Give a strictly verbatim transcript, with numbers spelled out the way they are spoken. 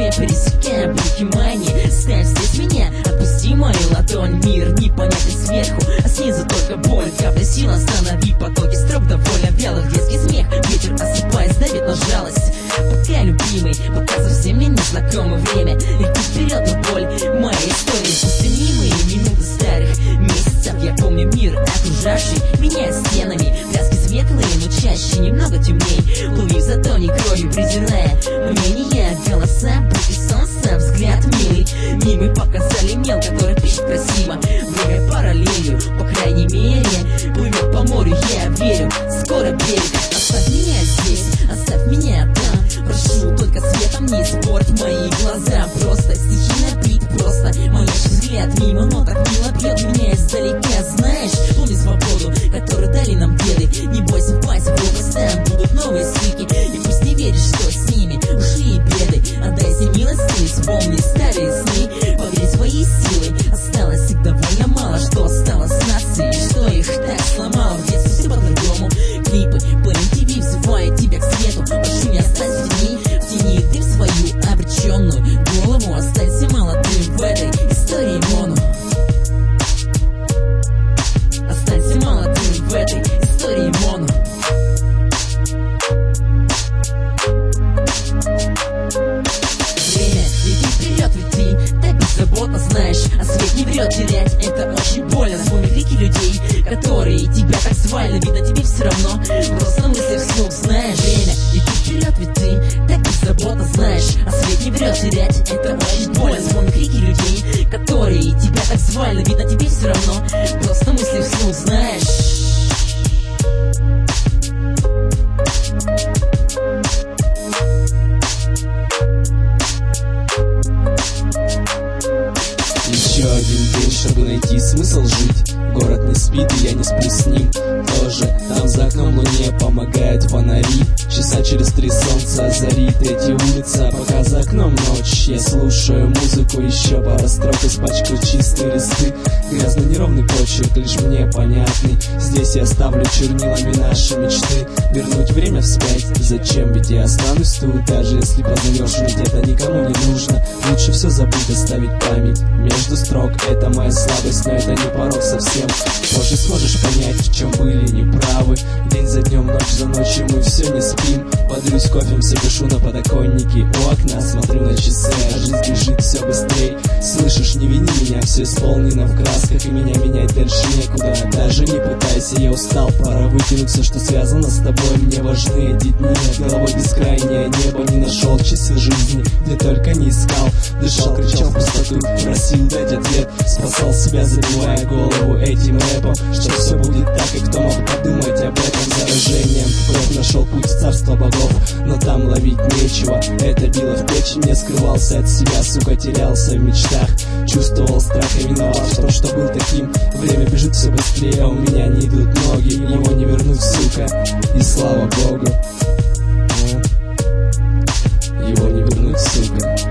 не пересекая Букимани. Ставь здесь меня, отпусти мою ладонь. Мир непонятен сверху, а снизу только боль. Капля сил, останови потоки строк довольно вялых. Детский смех, ветер осыпаясь, давит на жалость. Пока любимый, пока совсем мне незнакомое время. Лети вперед, но боль моей истории. Пусти мимые минуты старых месяцев. Я помню мир, окружавший меня стенами. Краски светлые, но чаще немного темней. Плыви зато не кровью презирая мнения, голоса, будь и солнца, взгляд милый. Мимы показали мел, который пишет красиво. Время параллелью, по крайней мере, плывет по морю, я верю. Скоро берег, оставь меня здесь, оставь меня там. Прошу, только светом не испорть мои глаза. Просто стихийно бит, просто манящий взгляд мимо, но так мило бьет меня издалека. Знаешь, помни свободу, которую дали нам деды. Не бойся впасть в образ, там будут новые стыки. И пусть не веришь, что с ними ушли беды. Отдайся милости, вспомни старые сны. Поверь в свои силы, осталось их довольно мало. Что осталось с нацией, что их так сломало. В детстве все по-другому, клипы по эм ти ви взывают тебя к свету. Прошу, не останься в тени, в тени ты в свою обреченную голову. Останься молодым в этой истории мону. Останься молодым в этой истории мону. Время, иди вперед, лети, так беззаботно знаешь, а свет не врет, терять это очень больно. Вспомни крики людей, которые тебя так звали, видно тебе все равно, просто мысли вслух знаешь. Время, иди вперед, ведь ты так беззаботно знаешь, а свет не врет, терять это очень больно. Вспомни крики людей, которые тебя так звали, видно тебе все равно, просто мысли вслух знаешь. Еще один день, чтобы найти смысл жить. Город не спит, и я не сплю с ним тоже. Там за окном луне помогают фонари. Часа через три солнце озарит эти улицы, а пока за окном ночь. Я слушаю музыку, еще пара строк, испачкаю чистые листы. Грязно неровный почерк, лишь мне понятный. Здесь я ставлю чернилами наши мечты. Вернуть время вспять, зачем? Ведь я останусь тут, даже если позовешь, ведь это никому не нужно. Лучше все забыть, оставить память между строк. Это моя слабость, но это не порог совсем. Позже сможешь понять, в чем были неправы. День за днем, ночь за ночью, мы все не спим. Подлюсь кофем, все пишу на подоконнике у окна, смотрю на часы, а жизнь бежит все быстрей. Слышишь, не вини меня, все исполнено в красках, и меня менять дальше некуда. Даже не пытайся, я устал, пора выкинуть все, что связано с тобой. Мне важны эти дни, над головой бескрайнее небо. Не нашел часы жизни, где только не искал. Дышал, кричал в пустоту, просил дать ответ. Спасал себя, забивая голову этим рэпом. Что все будет так, и кто мог подумать об этом. Заражением кровь нашел путь в царство богов, но там ловить нечего. Это било в печень, не скрывался от себя, сука, терялся в мечтах. Чувствовал страх и виноват в том, что был таким. Время бежит все быстрее, а у меня не идут ноги. Его не вернуть, сука, и слава богу. Его не вернуть, сука.